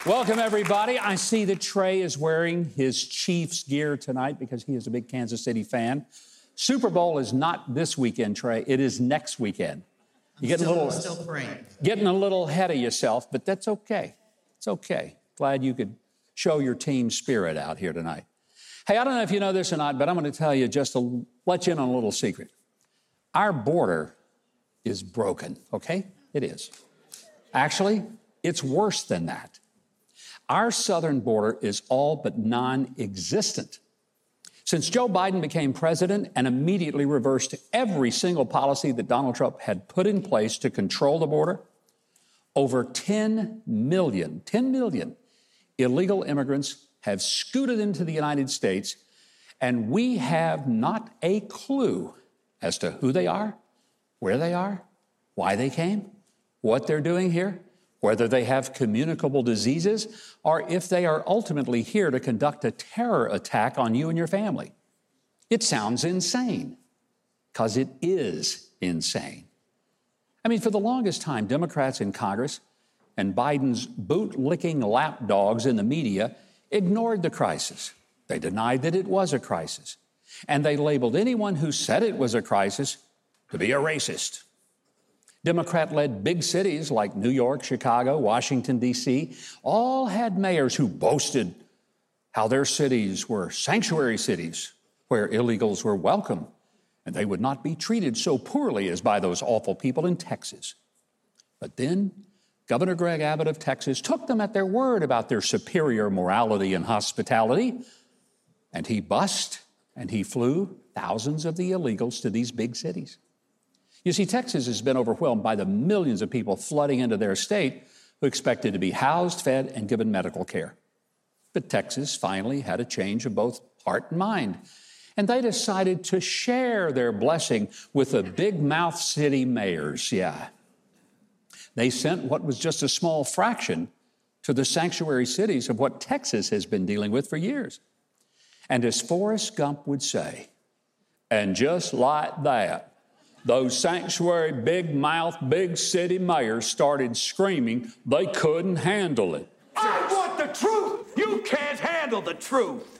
Welcome, everybody. I see that Trey is wearing his Chiefs gear tonight because he is a big Kansas City fan. Super Bowl is not this weekend, Trey. It is next weekend. You're still praying. Getting a little ahead of yourself, but that's okay. It's okay. Glad you could show your team spirit out here tonight. Hey, I don't know if you know this or not, but I'm going to tell you just to let you in on a little secret. Our border is broken, okay? It is. Actually, it's worse than that. Our southern border is all but non-existent. Since Joe Biden became president and immediately reversed every single policy that Donald Trump had put in place to control the border, over 10 million illegal immigrants have scooted into the United States, and we have not a clue as to who they are, where they are, why they came, what they're doing here, whether they have communicable diseases, or if they are ultimately here to conduct a terror attack on you and your family. It sounds insane, because it is insane. I mean, for the longest time, Democrats in Congress and Biden's boot-licking lapdogs in the media ignored the crisis. They denied that it was a crisis. And they labeled anyone who said it was a crisis to be a racist. Democrat-led big cities like New York, Chicago, Washington, D.C., all had mayors who boasted how their cities were sanctuary cities where illegals were welcome and they would not be treated so poorly as by those awful people in Texas. But then Governor Greg Abbott of Texas took them at their word about their superior morality and hospitality, and he bussed and he flew thousands of the illegals to these big cities. You see, Texas has been overwhelmed by the millions of people flooding into their state who expected to be housed, fed, and given medical care. But Texas finally had a change of both heart and mind, and they decided to share their blessing with the big mouth city mayors. Yeah. They sent what was just a small fraction to the sanctuary cities of what Texas has been dealing with for years. And as Forrest Gump would say, and just like that, those sanctuary, big mouth, big city mayors started screaming they couldn't handle it. I want the truth! You can't handle the truth!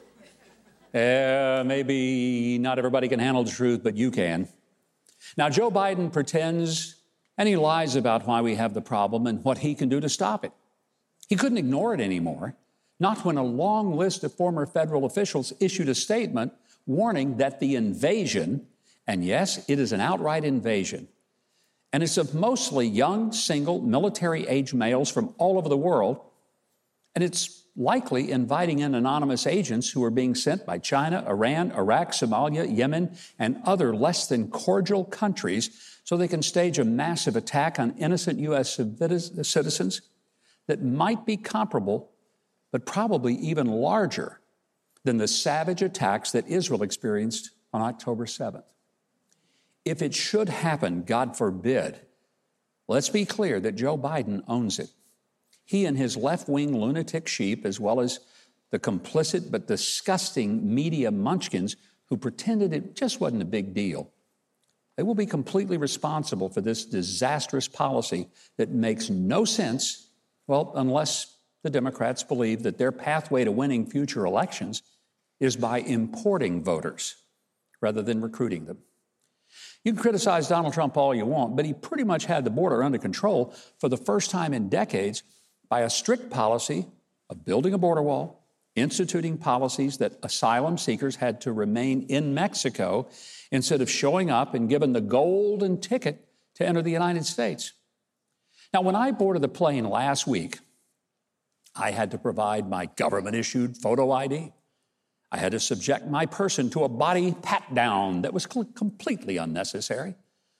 Maybe not everybody can handle the truth, but you can. Now, Joe Biden pretends and he lies about why we have the problem and what he can do to stop it. He couldn't ignore it anymore, not when a long list of former federal officials issued a statement warning that the invasion, and yes, it is an outright invasion, and it's of mostly young, single, military-age males from all over the world, and it's likely inviting in anonymous agents who are being sent by China, Iran, Iraq, Somalia, Yemen, and other less than cordial countries so they can stage a massive attack on innocent U.S. citizens that might be comparable, but probably even larger than the savage attacks that Israel experienced on October 7th. If it should happen, God forbid, let's be clear that Joe Biden owns it. He and his left-wing lunatic sheep, as well as the complicit but disgusting media munchkins who pretended it just wasn't a big deal, they will be completely responsible for this disastrous policy that makes no sense, well, unless the Democrats believe that their pathway to winning future elections is by importing voters rather than recruiting them. You can criticize Donald Trump all you want, but he pretty much had the border under control for the first time in decades by a strict policy of building a border wall, instituting policies that asylum seekers had to remain in Mexico instead of showing up and given the golden ticket to enter the United States. Now, when I boarded the plane last week, I had to provide my government-issued photo ID. I had to subject my person to a body pat-down that was completely unnecessary. If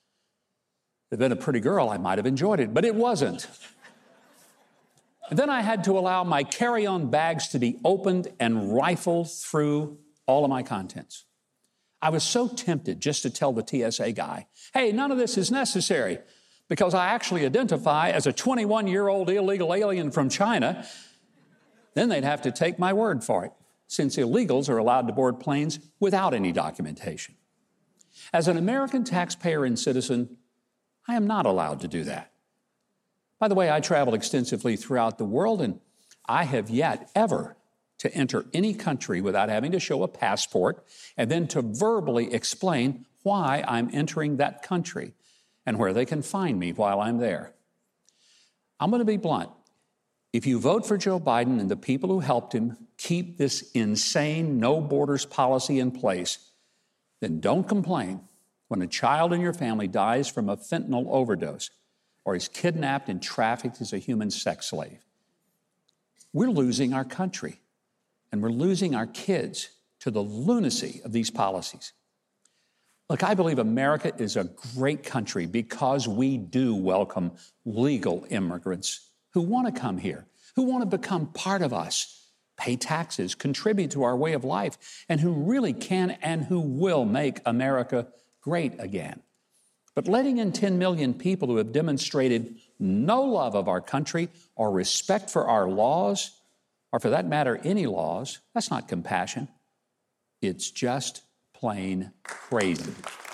it had been a pretty girl, I might have enjoyed it, but it wasn't. And then I had to allow my carry-on bags to be opened and rifled through all of my contents. I was so tempted just to tell the TSA guy, hey, none of this is necessary because I actually identify as a 21-year-old illegal alien from China. Then they'd have to take my word for it, since illegals are allowed to board planes without any documentation. As an American taxpayer and citizen, I am not allowed to do that. By the way, I travel extensively throughout the world, and I have yet ever to enter any country without having to show a passport and then to verbally explain why I'm entering that country and where they can find me while I'm there. I'm going to be blunt. If you vote for Joe Biden and the people who helped him keep this insane no borders policy in place, then don't complain when a child in your family dies from a fentanyl overdose or is kidnapped and trafficked as a human sex slave. We're losing our country, and we're losing our kids to the lunacy of these policies. Look, I believe America is a great country because we do welcome legal immigrants who want to come here, who want to become part of us, pay taxes, contribute to our way of life, and who really can and who will make America great again. But letting in 10 million people who have demonstrated no love of our country or respect for our laws, or for that matter, any laws, that's not compassion. It's just plain crazy.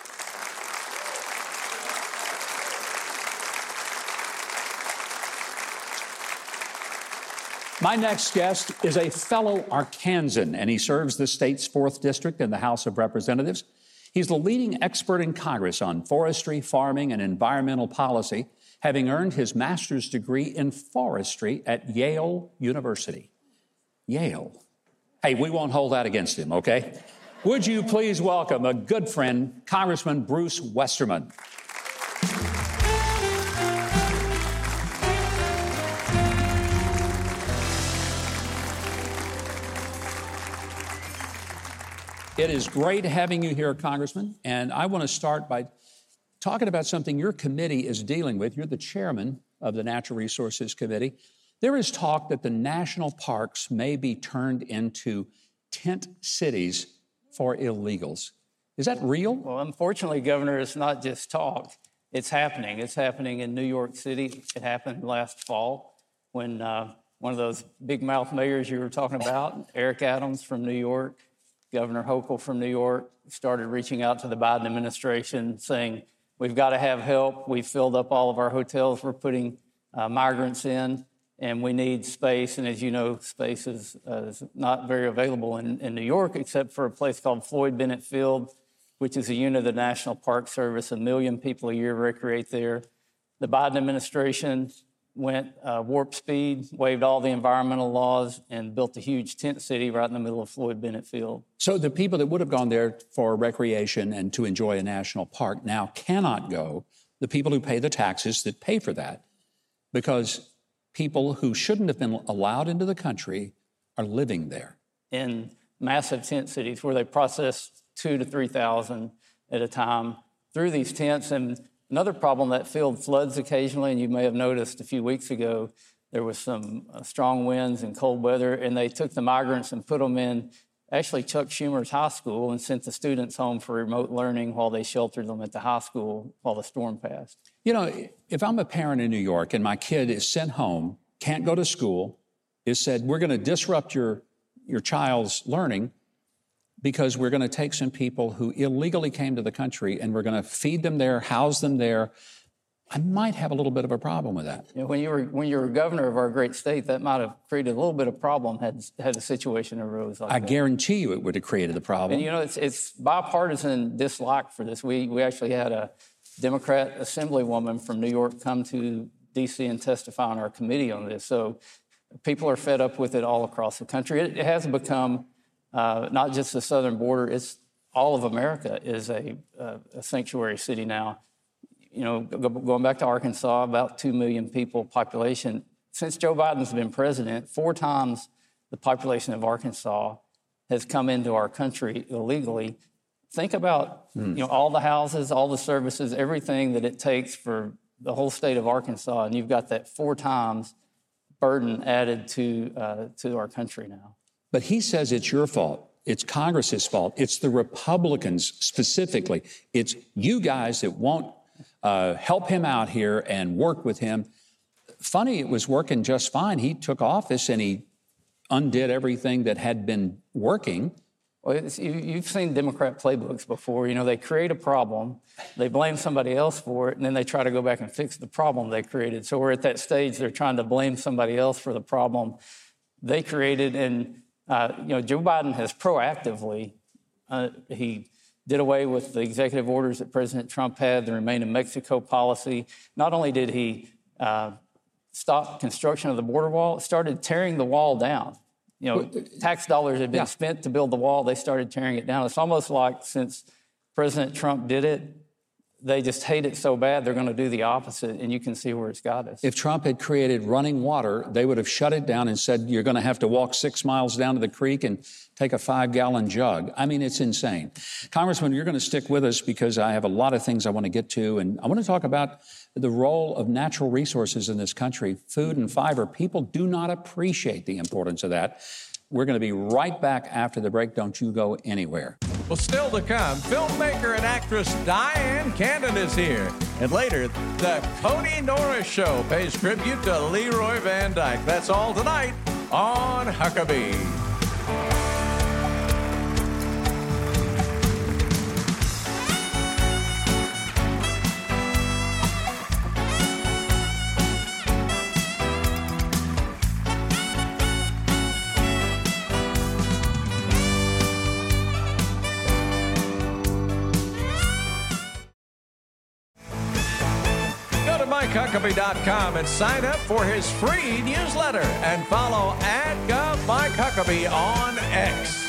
My next guest is a fellow Arkansan, and he serves the state's 4th District in the House of Representatives. He's the leading expert in Congress on forestry, farming, and environmental policy, having earned his master's degree in forestry at Yale University. Yale. Hey, we won't hold that against him, okay? Would you please welcome a good friend, Congressman Bruce Westerman. It is great having you here, Congressman, and I want to start by talking about something your committee is dealing with. You're the chairman of the Natural Resources Committee. There is talk that the national parks may be turned into tent cities for illegals. Is that real? Well, unfortunately, Governor, it's not just talk. It's happening. It's happening in New York City. It happened last fall when one of those big mouth mayors you were talking about, Eric Adams from New York, Governor Hochul from New York, started reaching out to the Biden administration saying, we've got to have help. We've filled up all of our hotels. We're putting migrants in, and we need space. And as you know, space is not very available in New York, except for a place called Floyd Bennett Field, which is a unit of the National Park Service. 1 million people a year recreate there. The Biden administration went warp speed, waived all the environmental laws, and built a huge tent city right in the middle of Floyd Bennett Field. So the people that would have gone there for recreation and to enjoy a national park now cannot go, the people who pay the taxes that pay for that, because people who shouldn't have been allowed into the country are living there. In massive tent cities where they process 2,000 to 3,000 at a time through these tents. And another problem, that field floods occasionally, and you may have noticed a few weeks ago there was some strong winds and cold weather, and they took the migrants and put them in actually Chuck Schumer's high school and sent the students home for remote learning while they sheltered them at the high school while the storm passed. You know, if I'm a parent in New York and my kid is sent home, can't go to school, is said, we're going to disrupt your child's learning because we're going to take some people who illegally came to the country and we're going to feed them there, house them there, I might have a little bit of a problem with that. You know, when you were governor of our great state, that might have created a little bit of problem had a situation arose like that. I guarantee you it would have created a problem. And you know, it's bipartisan dislike for this. We actually had a Democrat assemblywoman from New York come to D.C. and testify on our committee on this. So people are fed up with it all across the country. It has become not just the southern border, it's all of America is a sanctuary city now. You know, going back to Arkansas, about 2 million people population. Since Joe Biden's been president, 4 times the population of Arkansas has come into our country illegally. Think about, you know, all the houses, all the services, everything that it takes for the whole state of Arkansas, and you've got that 4 times burden added to our country now. But he says it's your fault. It's Congress's fault. It's the Republicans specifically. It's you guys that won't help him out here and work with him. Funny, it was working just fine. He took office and he undid everything that had been working. Well, you've seen Democrat playbooks before. You know, they create a problem, they blame somebody else for it, and then they try to go back and fix the problem they created. So we're at that stage, they're trying to blame somebody else for the problem. they created. And, Joe Biden has proactively, he did away with the executive orders that President Trump had, the Remain in Mexico policy. Not only did he stop construction of the border wall, started tearing the wall down. Tax dollars had been spent to build the wall. They started tearing it down. It's almost like since President Trump did it, they just hate it so bad they're going to do the opposite, and you can see where it's got us. If Trump had created running water, they would have shut it down and said, you're going to have to walk 6 miles down to the creek and take a 5-gallon jug. I mean, it's insane. Congressman, you're going to stick with us because I have a lot of things I want to get to, and I want to talk about the role of natural resources in this country, food and fiber. People do not appreciate the importance of that. We're going to be right back after the break. Don't you go anywhere. Well, still to come, filmmaker and actress Dyan Cannon is here. And later, the Cody Norris Show pays tribute to Leroy Van Dyke. That's all tonight on Huckabee. MikeHuckabee.com and sign up for his free newsletter and follow @GovMikeHuckabee on X.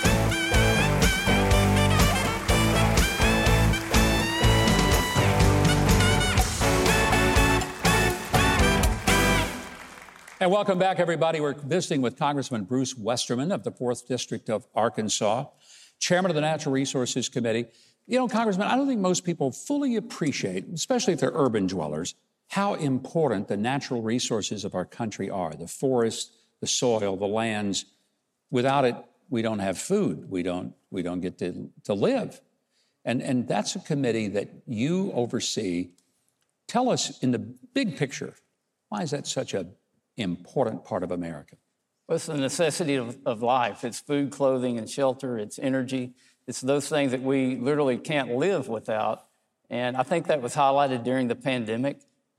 And welcome back, everybody. We're visiting with Congressman Bruce Westerman of the 4th District of Arkansas, chairman of the Natural Resources Committee. Congressman, I don't think most people fully appreciate, especially if they're urban dwellers, how important the natural resources of our country are, the forest, the soil, the lands. Without it, we don't have food. We don't get to live. And that's a committee that you oversee. Tell us in the big picture, why is that such an important part of America? Well, it's the necessity of life. It's food, clothing, and shelter. It's energy. It's those things that we literally can't live without. And I think that was highlighted during the pandemic.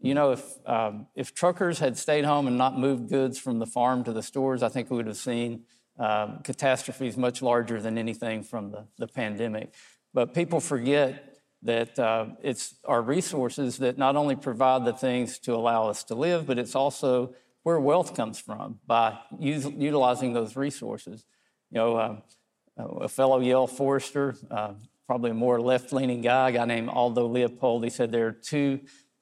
If truckers had stayed home and not moved goods from the farm to the stores, I think we would have seen catastrophes much larger than anything from the pandemic. But people forget that it's our resources that not only provide the things to allow us to live, but it's also where wealth comes from by utilizing those resources. A fellow Yale forester, probably a more left-leaning guy, a guy named Aldo Leopold, he said there are two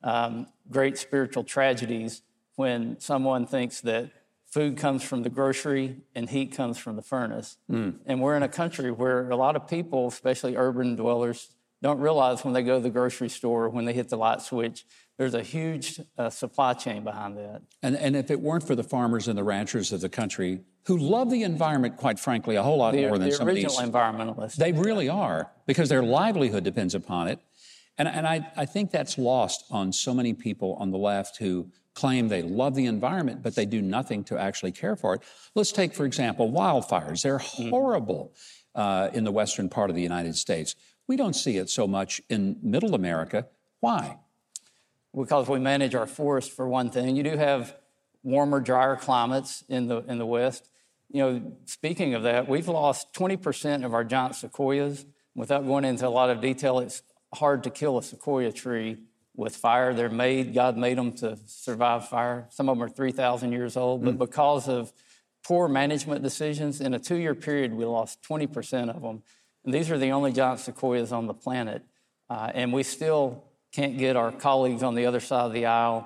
great spiritual tragedies when someone thinks that food comes from the grocery and heat comes from the furnace. And we're in a country where a lot of people, especially urban dwellers, don't realize when they go to the grocery store, when they hit the light switch, there's a huge supply chain behind that. And if it weren't for the farmers and the ranchers of the country who love the environment, quite frankly, a whole lot more than some of these. The original environmentalists. They really are, because their livelihood depends upon it. And I think that's lost on so many people on the left who claim they love the environment, but they do nothing to actually care for it. Let's take, for example, wildfires. They're horrible in the western part of the United States. We don't see it so much in middle America. Why? Because we manage our forests, for one thing. You do have warmer, drier climates in the West. Speaking of that, we've lost 20% of our giant sequoias. Without going into a lot of detail, it's hard to kill a sequoia tree with fire. God made them to survive fire. Some of them are 3,000 years old, but because of poor management decisions, in a 2-year period, we lost 20% of them. And these are the only giant sequoias on the planet. And we still can't get our colleagues on the other side of the aisle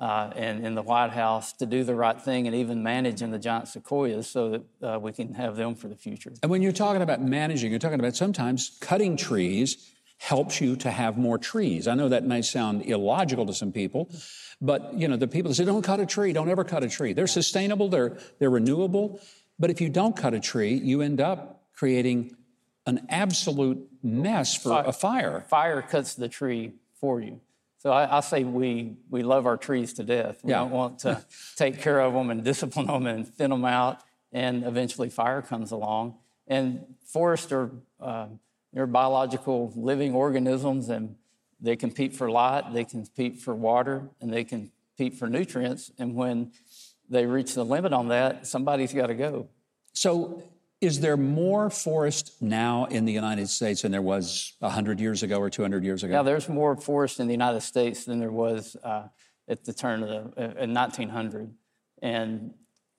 and in the White House to do the right thing and even manage in the giant sequoias so that we can have them for the future. And when you're talking about managing, you're talking about sometimes cutting trees helps you to have more trees. I know that may sound illogical to some people, but the people that say, don't cut a tree, don't ever cut a tree. They're sustainable, they're renewable. But if you don't cut a tree, you end up creating an absolute mess for a fire. Fire cuts the tree for you. So I say we love our trees to death. We don't want to take care of them and discipline them and thin them out, and eventually fire comes along. And forests are they're biological living organisms, and they compete for light, they compete for water, and they compete for nutrients. And when they reach the limit on that, somebody's got to go. So is there more forest now in the United States than there was 100 years ago or 200 years ago? Yeah, there's more forest in the United States than there was at the turn of in 1900. And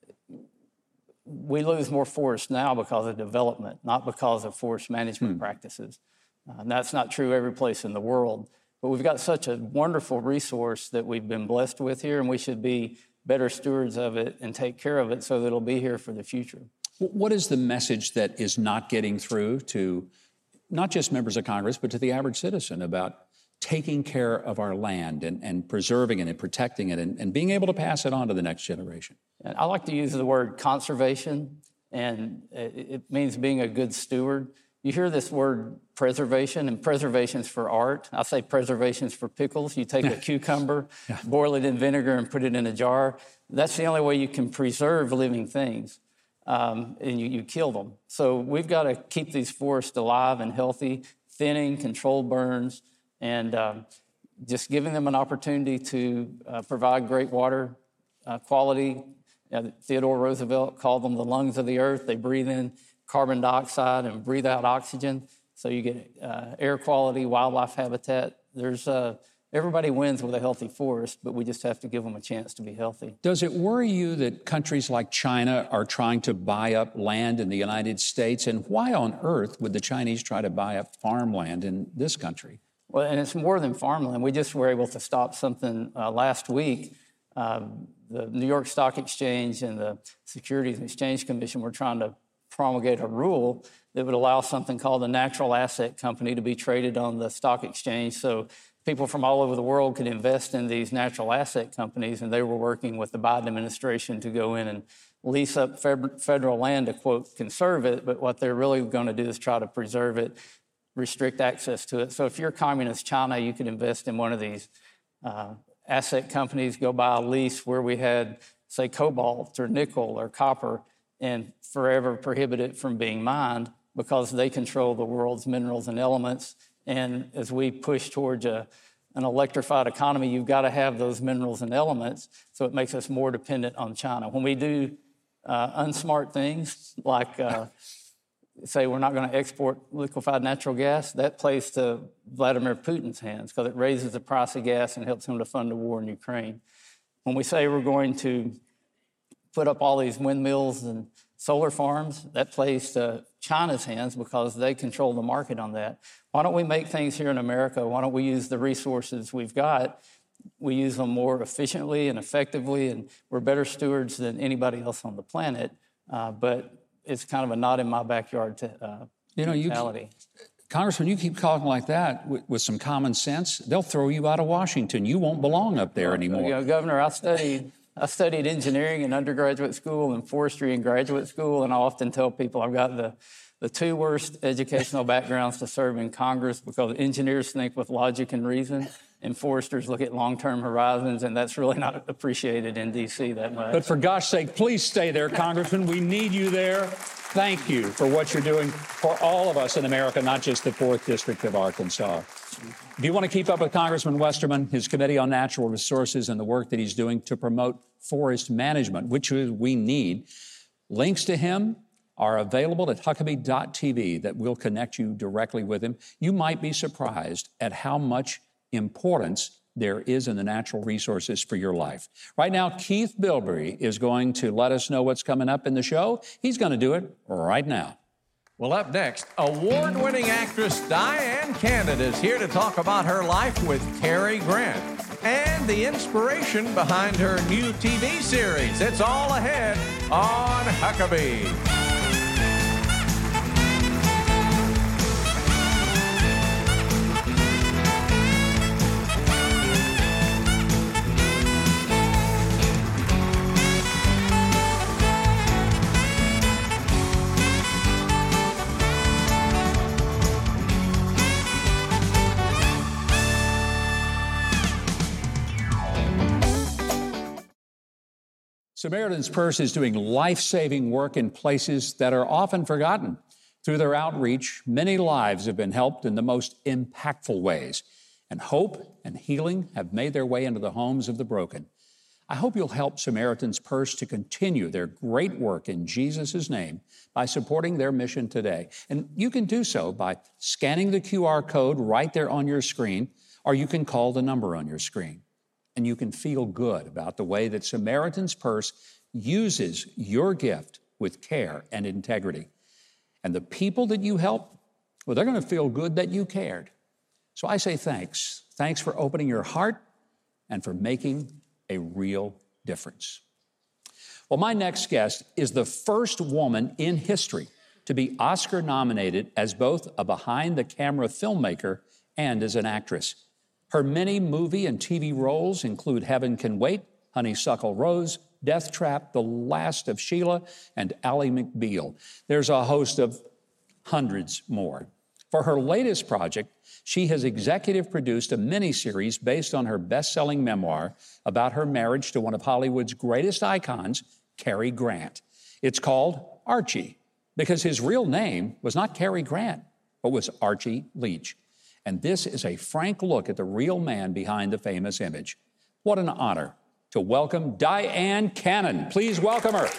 we lose more forest now because of development, not because of forest management practices. And that's not true every place in the world. But we've got such a wonderful resource that we've been blessed with here, and we should be better stewards of it and take care of it so that it'll be here for the future. What is the message that is not getting through to not just members of Congress, but to the average citizen about taking care of our land and preserving it and protecting it and being able to pass it on to the next generation? And I like to use the word conservation, and it means being a good steward. You hear this word preservation, and preservation's for art. I say preservation's for pickles. You take a cucumber, boil it in vinegar, and put it in a jar. That's the only way you can preserve living things, and you kill them. So we've got to keep these forests alive and healthy, thinning, controlled burns, and just giving them an opportunity to provide great water quality. Theodore Roosevelt called them the lungs of the earth. They breathe in carbon dioxide and breathe out oxygen, so you get air quality, wildlife habitat. Everybody wins with a healthy forest, but we just have to give them a chance to be healthy. Does it worry you that countries like China are trying to buy up land in the United States? And why on earth would the Chinese try to buy up farmland in this country? Well, and it's more than farmland. We just were able to stop something last week. The New York Stock Exchange and the Securities and Exchange Commission were trying to promulgate a rule that would allow something called a natural asset company to be traded on the stock exchange. So people from all over the world could invest in these natural asset companies, and they were working with the Biden administration to go in and lease up federal land to, quote, conserve it, but what they're really going to do is try to preserve it, restrict access to it. So if you're communist China, you could invest in one of these asset companies, go buy a lease where we had, say, cobalt or nickel or copper, and forever prohibit it from being mined because they control the world's minerals and elements. And as we push towards an electrified economy, you've got to have those minerals and elements, so it makes us more dependent on China. When we do unsmart things, like say we're not going to export liquefied natural gas, that plays to Vladimir Putin's hands because it raises the price of gas and helps him to fund the war in Ukraine. When we say we're going to put up all these windmills and solar farms, that plays to China's hands because they control the market on that. Why don't we make things here in America? Why don't we use the resources we've got? We use them more efficiently and effectively, and we're better stewards than anybody else on the planet. But it's kind of a not in my backyard mentality. Congressman, you keep talking like that with some common sense, they'll throw you out of Washington. You won't belong up there anymore. Governor, I studied engineering in undergraduate school and forestry in graduate school, and I often tell people I've got the two worst educational backgrounds to serve in Congress because engineers think with logic and reason, and foresters look at long-term horizons, and that's really not appreciated in D.C. that much. But for gosh sake, please stay there, Congressman. We need you there. Thank you for what you're doing for all of us in America, not just the 4th District of Arkansas. If you want to keep up with Congressman Westerman, his Committee on Natural Resources, and the work that he's doing to promote forest management, which we need, links to him are available at Huckabee.tv that will connect you directly with him. You might be surprised at how much importance there is in the natural resources for your life. Right now, Keith Bilbrey is going to let us know what's coming up in the show. He's going to do it right now. Well, up next, award-winning actress Diane Cannon is here to talk about her life with Cary Grant and the inspiration behind her new TV series. It's all ahead on Huckabee. Samaritan's Purse is doing life-saving work in places that are often forgotten. Through their outreach, many lives have been helped in the most impactful ways, and hope and healing have made their way into the homes of the broken. I hope you'll help Samaritan's Purse to continue their great work in Jesus' name by supporting their mission today. And you can do so by scanning the QR code right there on your screen, or you can call the number on your screen. And you can feel good about the way that Samaritan's Purse uses your gift with care and integrity. And the people that you help, well, they're going to feel good that you cared. So I say thanks. Thanks for opening your heart and for making a real difference. Well, my next guest is the first woman in history to be Oscar nominated as both a behind-the-camera filmmaker and as an actress. Her many movie and TV roles include Heaven Can Wait, Honeysuckle Rose, Death Trap, The Last of Sheila, and Ally McBeal. There's a host of hundreds more. For her latest project, she has executive produced a miniseries based on her best-selling memoir about her marriage to one of Hollywood's greatest icons, Cary Grant. It's called Archie, because his real name was not Cary Grant, but was Archie Leach. And this is a frank look at the real man behind the famous image. What an honor to welcome Dyan Cannon. Please welcome her.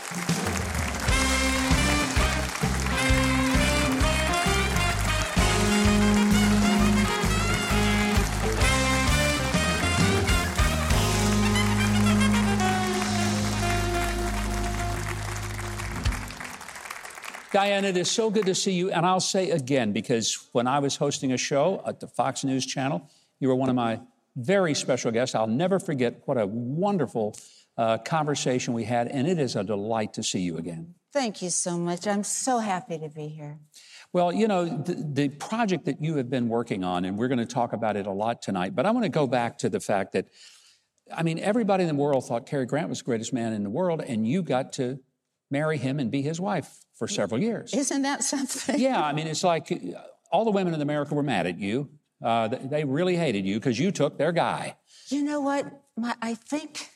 Dyan, it is so good to see you. And I'll say again, because when I was hosting a show at the Fox News Channel, you were one of my very special guests. I'll never forget what a wonderful conversation we had. And it is a delight to see you again. Thank you so much. I'm so happy to be here. Well, you know, the project that you have been working on, and we're going to talk about it a lot tonight, but I want to go back to the fact that, I mean, everybody in the world thought Cary Grant was the greatest man in the world, and you got to marry him and be his wife for several years. Isn't that something? Yeah, I mean, it's like all the women in America were mad at you. They really hated you because you took their guy. You know what? I think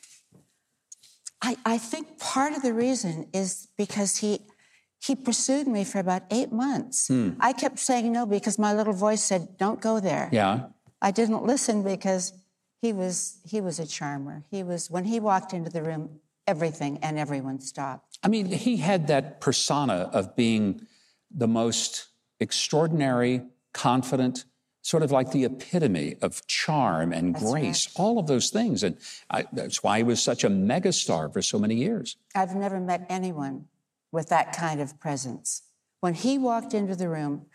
part of the reason is because he pursued me for about 8 months. I kept saying no because my little voice said, "Don't go there." Yeah. I didn't listen because he was a charmer. When he walked into the room, everything and everyone stopped. I mean, he had that persona of being the most extraordinary, confident, sort of like the epitome of charm and grace, right. all of those things. And that's why he was such a megastar for so many years. I've never met anyone with that kind of presence. When he walked into the room,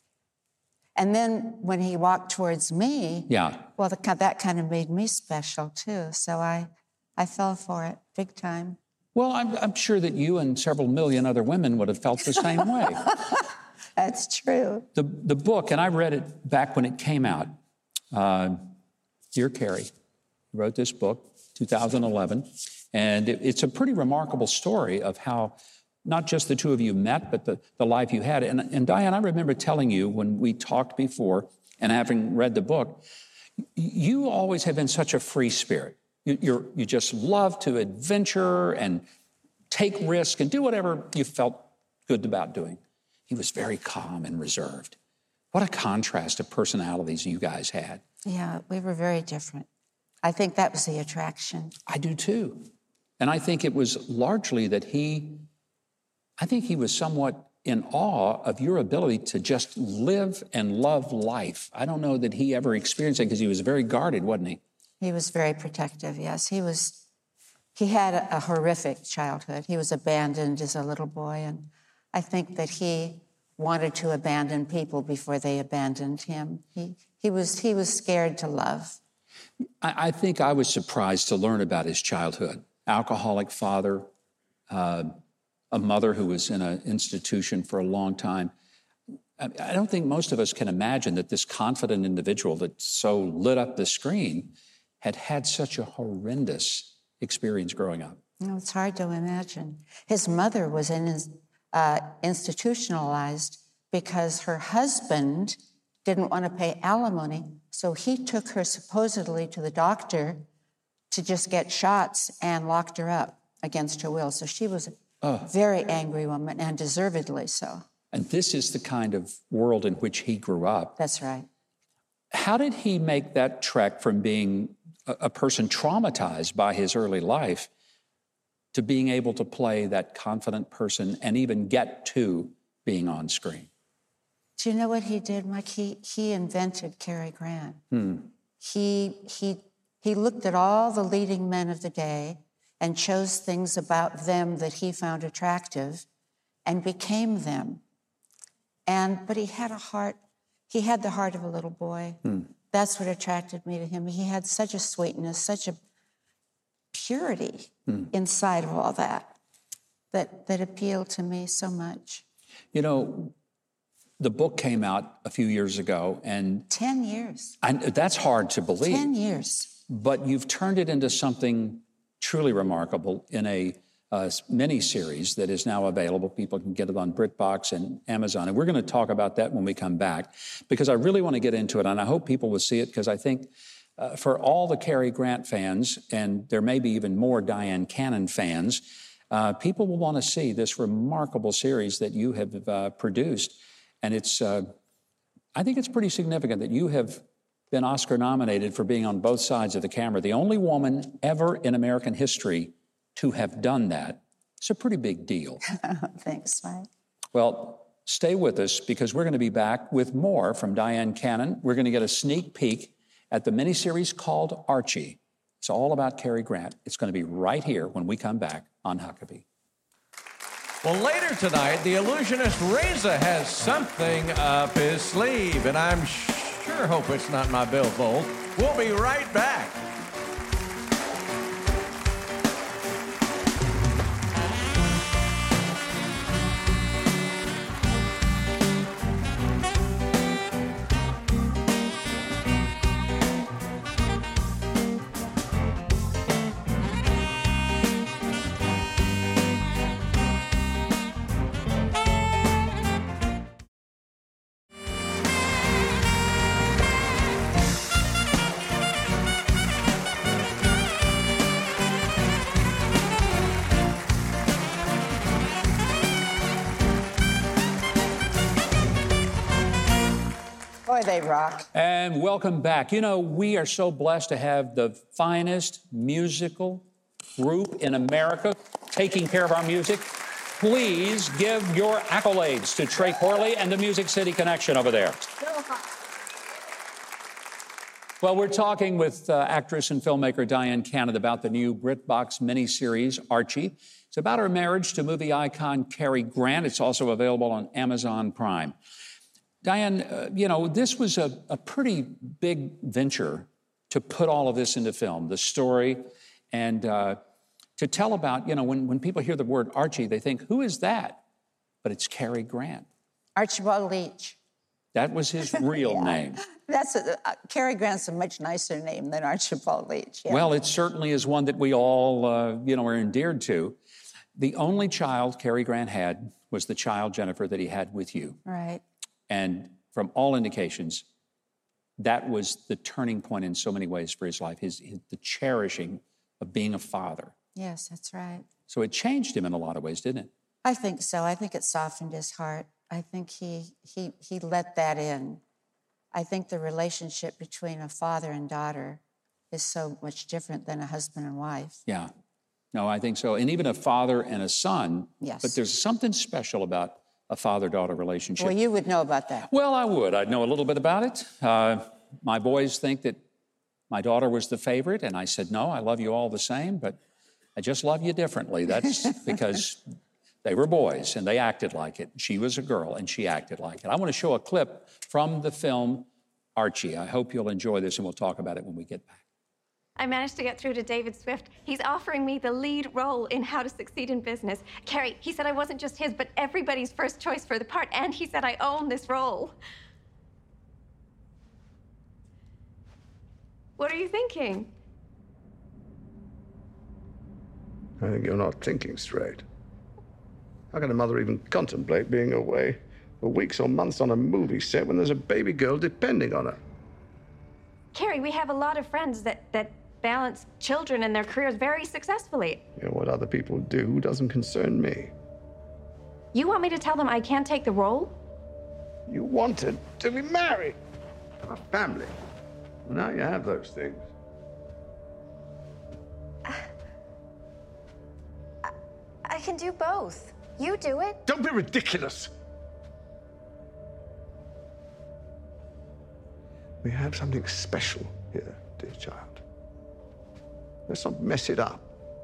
and then when he walked towards me, well, that kind of made me special too. So I fell for it big time. Well, I'm sure that you and several million other women would have felt the same way. That's true. The book, and I read it back when it came out. Dear Cary, you wrote this book, 2011, and it's a pretty remarkable story of how not just the two of you met, but the life you had. And Dyan, I remember telling you when we talked before, and having read the book, you always have been such a free spirit. You just love to adventure and take risk and do whatever you felt good about doing. He was very calm and reserved. What a contrast of personalities you guys had. Yeah, we were very different. I think that was the attraction. I do too. And I think it was largely that he was somewhat in awe of your ability to just live and love life. I don't know that he ever experienced it because he was very guarded, wasn't he? He was very protective, yes. He had a horrific childhood. He was abandoned as a little boy, and I think that he wanted to abandon people before they abandoned him. He was scared to love. I think I was surprised to learn about his childhood. Alcoholic father, a mother who was in an institution for a long time. I don't think most of us can imagine that this confident individual that so lit up the screen had such a horrendous experience growing up. No, it's hard to imagine. His mother was institutionalized because her husband didn't want to pay alimony, so he took her supposedly to the doctor to just get shots and locked her up against her will. So she was a very angry woman, and deservedly so. And this is the kind of world in which he grew up. That's right. How did he make that trek from being a person traumatized by his early life to being able to play that confident person and even get to being on screen. Do you know what he did, Mike? He invented Cary Grant. He looked at all the leading men of the day and chose things about them that he found attractive and became them. But he had a heart. He had the heart of a little boy. That's what attracted me to him. He had such a sweetness, such a purity inside of all that appealed to me so much. You know, the book came out a few years ago, and 10 years. That's hard to believe. 10 years. But you've turned it into something truly remarkable in a mini-series that is now available. People can get it on BritBox and Amazon. And we're going to talk about that when we come back, because I really want to get into it. And I hope people will see it, because I think for all the Cary Grant fans, and there may be even more Dyan Cannon fans, people will want to see this remarkable series that you have produced. And I think it's pretty significant that you have been Oscar nominated for being on both sides of the camera. The only woman ever in American history to have done that. It's a pretty big deal. Thanks, Mike. Well, stay with us, because we're going to be back with more from Dyan Cannon. We're going to get a sneak peek at the miniseries called Archie. It's all about Cary Grant. It's going to be right here when we come back on Huckabee. Well, later tonight, the illusionist Reza has something up his sleeve, and I'm sure hope it's not my billfold. We'll be right back. Boy, they rock. And welcome back. You know, we are so blessed to have the finest musical group in America taking care of our music. Please give your accolades to Trey Corley and the Music City Connection over there. Well, we're talking with actress and filmmaker Dyan Cannon about the new BritBox miniseries, Archie. It's about her marriage to movie icon Cary Grant. It's also available on Amazon Prime. Dyan, you know, this was a pretty big venture to put all of this into film, the story, and to tell about, you know, when people hear the word Archie, they think, who is that? But it's Cary Grant. Archibald Leach. That was his real name. Cary Grant's a much nicer name than Archibald Leach. Yeah. Well, it certainly is one that we all, you know, are endeared to. The only child Cary Grant had was the child, Jennifer, that he had with you. Right. And from all indications, that was the turning point in so many ways for his life, the cherishing of being a father. Yes, that's right. So it changed him in a lot of ways, didn't it? I think so. I think it softened his heart. I think he let that in. I think the relationship between a father and daughter is so much different than a husband and wife. Yeah. No, I think so. And even a father and a son. Yes. But there's something special about a father-daughter relationship. Well, you would know about that. Well, I would. I'd know a little bit about it. My boys think that my daughter was the favorite, and I said, no, I love you all the same, but I just love you differently. That's because they were boys, and they acted like it. She was a girl, and she acted like it. I want to show a clip from the film Archie. I hope you'll enjoy this, and we'll talk about it when we get back. I managed to get through to David Swift. He's offering me the lead role in How to Succeed in Business. Cary, he said I wasn't just his, but everybody's first choice for the part, and he said I own this role. What are you thinking? I think you're not thinking straight. How can a mother even contemplate being away for weeks or months on a movie set when there's a baby girl depending on her? Cary, we have a lot of friends that balance children and their careers very successfully. You know, what other people do doesn't concern me. You want me to tell them I can't take the role? You wanted to be married, have a family. Well, now you have those things. do both. You do it. Don't be ridiculous. We have something special here, dear child. Let's not mess it up.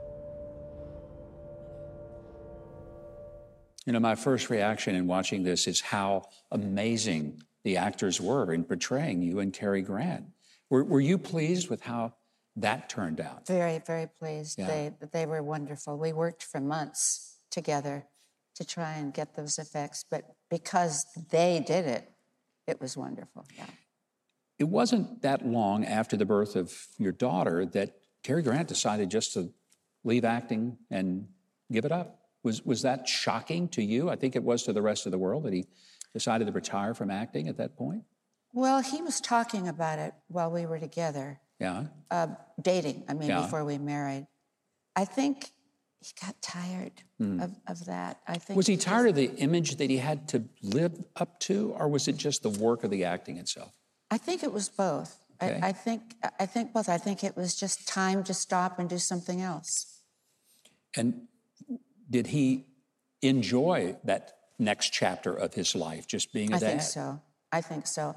You know, my first reaction in watching this is how amazing the actors were in portraying you and Cary Grant. Were you pleased with how that turned out? Very, very pleased. Yeah. They were wonderful. We worked for months together to try and get those effects, but because they did it, it was wonderful. Yeah. It wasn't that long after the birth of your daughter that Cary Grant decided just to leave acting and give it up. Was that shocking to you? I think it was to the rest of the world that he decided to retire from acting at that point. Well, he was talking about it while we were together. Yeah. Dating, Yeah. before we married. I think he got tired of that. I think. Was he tired of the image that he had to live up to, or was it just the work of the acting itself? I think it was both. Okay. I think both. I think it was just time to stop and do something else. And did he enjoy that next chapter of his life, just being a dad? I think so.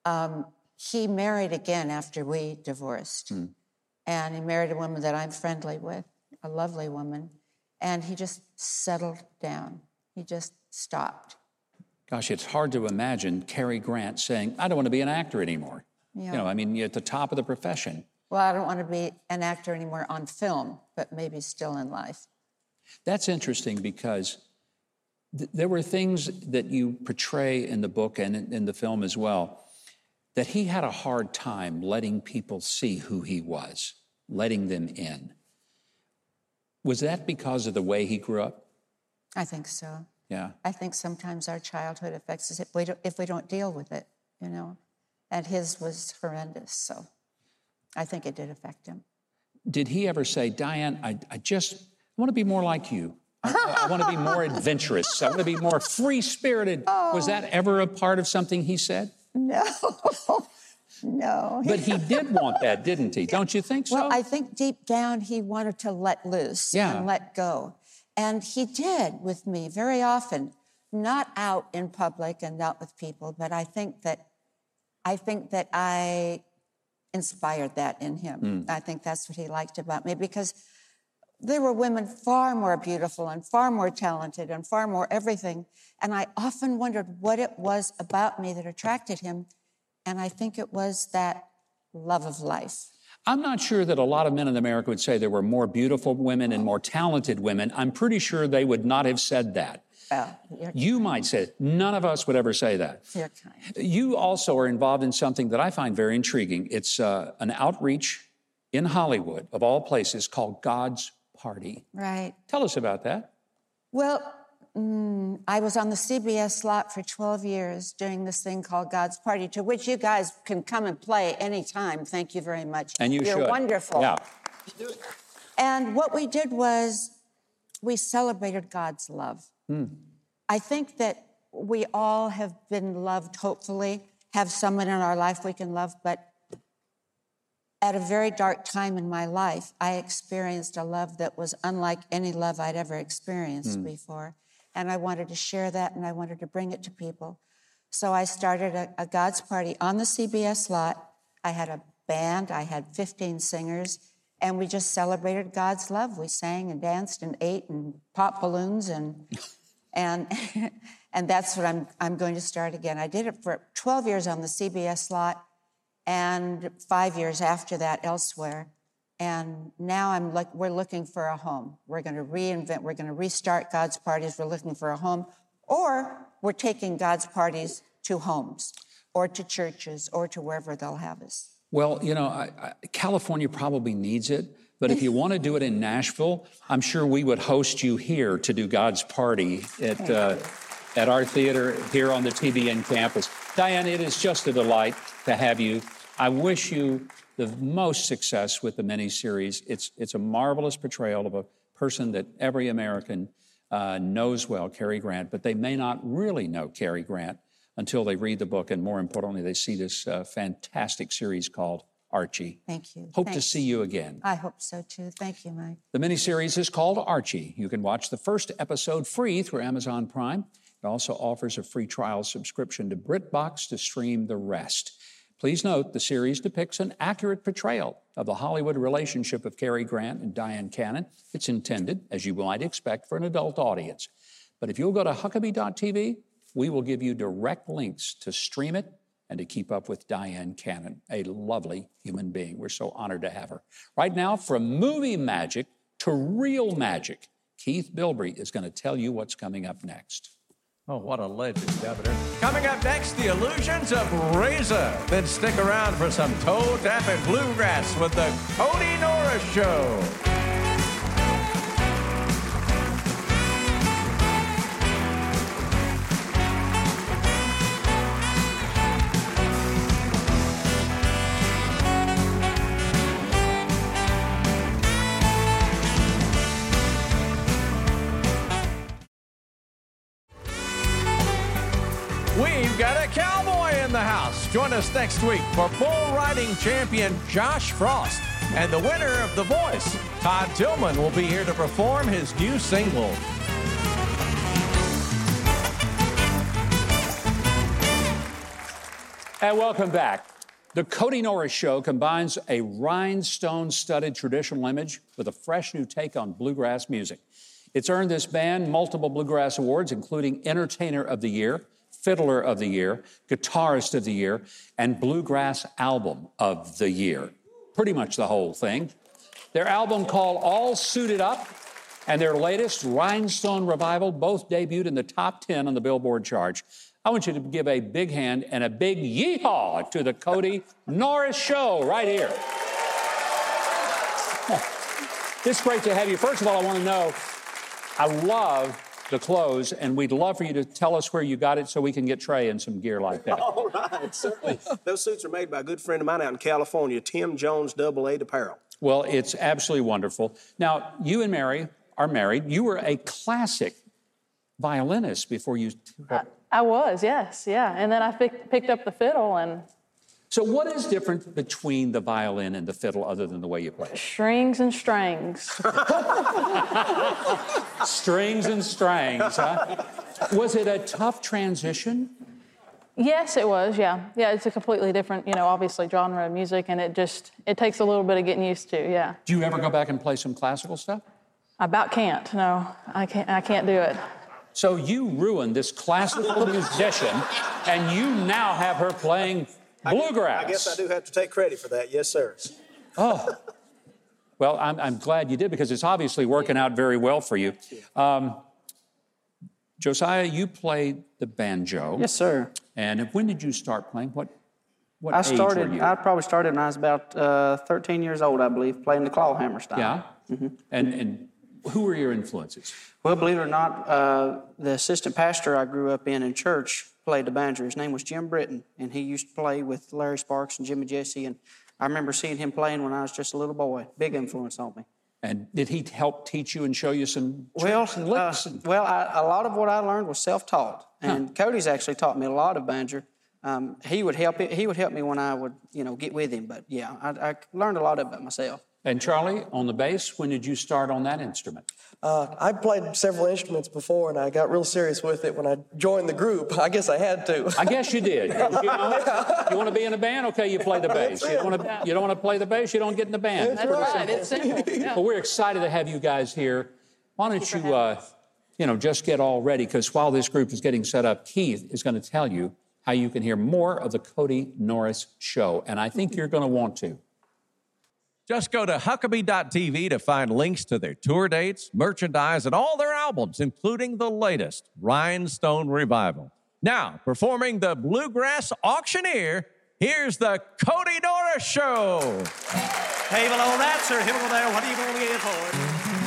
He married again after we divorced. And he married a woman that I'm friendly with, a lovely woman. And he just settled down. He just stopped. Gosh, it's hard to imagine Cary Grant saying, I don't want to be an actor anymore. Yeah. You know, I mean, you're at the top of the profession. Well, I don't want to be an actor anymore on film, but maybe still in life. That's interesting because there were things that you portray in the book and in the film as well, that he had a hard time letting people see who he was, letting them in. Was that because of the way he grew up? I think so. Yeah. I think sometimes our childhood affects us if we don't deal with it, you know. And his was horrendous, so I think it did affect him. Did he ever say, Diane, I want to be more like you. I want to be more adventurous. I want to be more free-spirited. Oh. Was that ever a part of something he said? No, no. But he did want that, didn't he? Don't you think so? Well, I think deep down he wanted to let loose and let go. And he did with me very often, not out in public and not with people, but I think that I inspired that in him. I think that's what he liked about me, because there were women far more beautiful and far more talented and far more everything. And I often wondered what it was about me that attracted him. And I think it was that love of life. I'm not sure that a lot of men in America would say there were more beautiful women and more talented women. I'm pretty sure they would not have said that. Well, You might say it. None of us would ever say that. you're kind. You also are involved in something that I find very intriguing. It's an outreach in Hollywood, of all places, called God's Party. Right. Tell us about that. Well, I was on the CBS lot for 12 years doing this thing called God's Party, to which you guys can come and play anytime. Thank you very much. And you're should. Wonderful. Yeah. And what we did was we celebrated God's love. I think that we all have been loved, hopefully, have someone in our life we can love, but at a very dark time in my life, I experienced a love that was unlike any love I'd ever experienced before. And I wanted to share that, and I wanted to bring it to people. So I started a God's Party on the CBS lot. I had a band, I had 15 singers, and we just celebrated God's love. We sang and danced and ate and popped balloons, and that's what I'm going to start again. I did it for 12 years on the CBS lot, and 5 years after that elsewhere. And now we're looking for a home. We're going to reinvent, we're going to restart God's Parties. We're looking for a home, or we're taking God's Parties to homes or to churches or to wherever they'll have us. Well, you know, California probably needs it, but if you want to do it in Nashville, I'm sure we would host you here to do God's Party at our theater here on the TBN campus. Diane, it is just a delight to have you. I wish you the most success with the miniseries. It's a marvelous portrayal of a person that every American knows well, Cary Grant, but they may not really know Cary Grant until they read the book, and more importantly, they see this fantastic series called Archie. Thank you. Hope to Thanks. see you again. I hope so too. Thank you, Mike. The miniseries is called Archie. You can watch the first episode free through Amazon Prime. It also offers a free trial subscription to BritBox to stream the rest. Please note the series depicts an accurate portrayal of the Hollywood relationship of Cary Grant and Dyan Cannon. It's intended, as you might expect, for an adult audience. But if you'll go to Huckabee.tv, we will give you direct links to stream it and to keep up with Dyan Cannon, a lovely human being. We're so honored to have her. Right now, from movie magic to real magic, Keith Bilbrey is going to tell you what's coming up next. Oh, what a legend, Governor. Coming up next, the illusions of Reza. Then stick around for some toe-tapping bluegrass with the Cody Norris Show. We've got a cowboy in the house. Join us next week for bull riding champion Josh Frost. And the winner of The Voice, Todd Tillman, will be here to perform his new single. And welcome back. The Cody Norris Show combines a rhinestone-studded traditional image with a fresh new take on bluegrass music. It's earned this band multiple bluegrass awards, including Entertainer of the Year, Fiddler of the Year, Guitarist of the Year, and Bluegrass Album of the Year. Pretty much the whole thing. Their album called All Suited Up and their latest, Rhinestone Revival, both debuted in the top 10 on the Billboard charts. I want you to give a big hand and a big yeehaw to the Cody Norris Show right here. It's great to have you. First of all, I want to know, I love the clothes, and we'd love for you to tell us where you got it so we can get Trey in some gear like that. All right, certainly. Those suits are made by a good friend of mine out in California, Tim Jones Double A Apparel. Well, it's absolutely wonderful. Now, you and Mary are married. You were a classic violinist before you... I was, yes, yeah. And then I picked up the fiddle and... So what is different between the violin and the fiddle other than the way you play? Strings and strings. Strings and strangs, huh? Was it a tough transition? Yes, it was, yeah. Yeah, it's a completely different, obviously genre of music, and it takes a little bit of getting used to, yeah. Do you ever go back and play some classical stuff? I about can't, no. I can't do it. So you ruined this classical musician, and you now have her playing bluegrass. I guess I do have to take credit for that, yes, sir. Oh. Well, I'm glad you did, because it's obviously working out very well for you. Josiah, you played the banjo. Yes, sir. And when did you start playing? What I age were you? I probably started when I was about 13 years old, I believe, playing the clawhammer style. Yeah? Mm-hmm. And who were your influences? Well, believe it or not, the assistant pastor I grew up in church played the banjo. His name was Jim Britton, and he used to play with Larry Sparks and Jimmy Jesse, and I remember seeing him playing when I was just a little boy. Big influence on me. And did he help teach you and show you some tricks and licks? A lot of what I learned was self-taught, and Cody's actually taught me a lot of banjo. He would help me when I would, get with him. But yeah, I learned a lot about myself. And Charlie, on the bass, when did you start on that instrument? I played several instruments before, and I got real serious with it when I joined the group. I guess I had to. I guess you did. You want to be in a band? Okay, you play the bass. You don't want to play the bass? You don't get in the band. That's right. It's simple. Yeah. Well, we're excited to have you guys here. Why don't you, just get all ready, because while this group is getting set up, Keith is going to tell you how you can hear more of the Cody Norris Show, and I think you're going to want to. Just go to Huckabee.tv to find links to their tour dates, merchandise, and all their albums, including the latest, Rhinestone Revival. Now, performing the Bluegrass Auctioneer, here's the Cody Norris Show. Hey, below that, sir. Hey, below there. What are you going to get for it?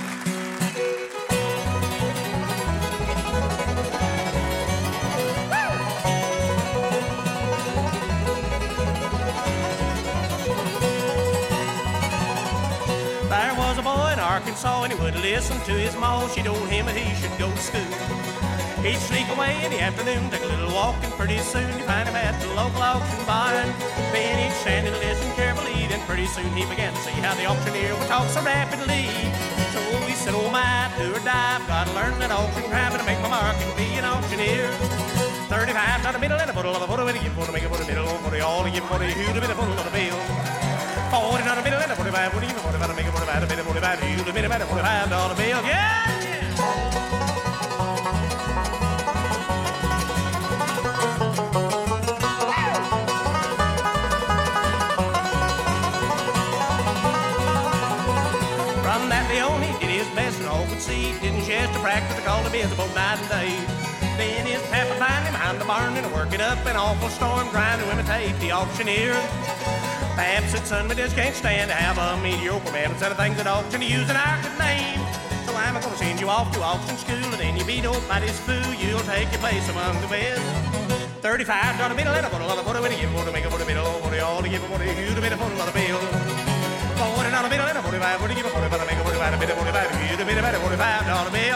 There was a boy in Arkansas, and he wouldn't listen to his ma. She told him that he should go to school. He'd sneak away in the afternoon, take a little walk, and pretty soon you find him at the local auction barn. Then he'd stand and listen carefully, then pretty soon he began to see how the auctioneer would talk so rapidly. So he said, oh my, do or die, I've got to learn that auction craft to make my mark and be an auctioneer. 35 down the middle and a bottle of a photo, and a give for to make a photo middle, for the all, a give for the who to be the photo of the bill. 40 down the middle and a 45, what do you mean 45 to make a 45, a bit of 45, who to be the $45 bill, yeah! Didn't chest to practice to call the biz both night and day. Then his papa find him behind the barn and work it up an awful storm trying to imitate the auctioneer. Pap said, son, we just can't stand to have a mediocre man instead of things at auction to use an our good name. So I'm gonna send you off to auction school and then you be nobody's fool. You'll take your place among the best. $35 bill and a bottle of a photo when you give a photo, make a photo bill, for the all to give a photo, you to be the photo of the bill. $40 bill and a 45, what do you give a 45, make a 45, a bit of 45, you to be the $45 bill.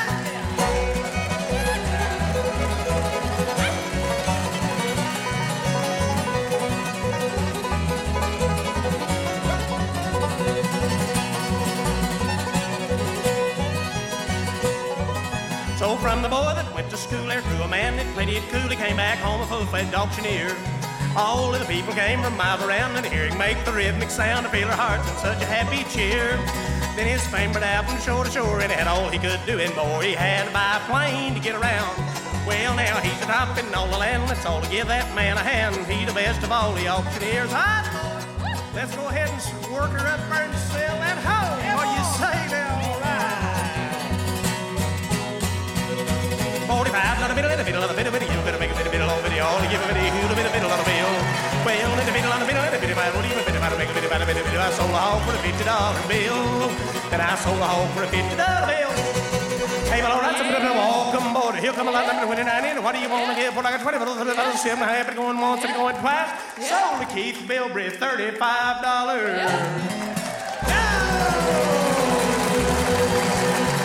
So from the boy that went to school there grew a man that played it cool. He came back home a full-fledged auctioneer. All of the people came from miles around and to hear him make the rhythmic sound to fill their hearts in such a happy cheer. Then his fame spread out from shore to shore and he had all he could do and more. He had to buy a plane to get around. Well, now he's the top in all the land. Let's all give that man a hand. He's the best of all the auctioneers. Let's go ahead and work her up there and sell that home. What do you say now? All right. 45, not a middle, in the middle of the middle, you better make a middle of video, all to give a video, who'll be the middle of the bill. Well, in the middle of the middle, in the middle, what do you make a video, I sold a hog for a $50 bill. And I sold a hog for a $50 bill. Hey, well, all right, so welcome aboard. Here come a lot of 29 in. What do you want to give? Well, I got 20, but I'm happy going once and going twice. Sold to Keith Bilbrey, $35.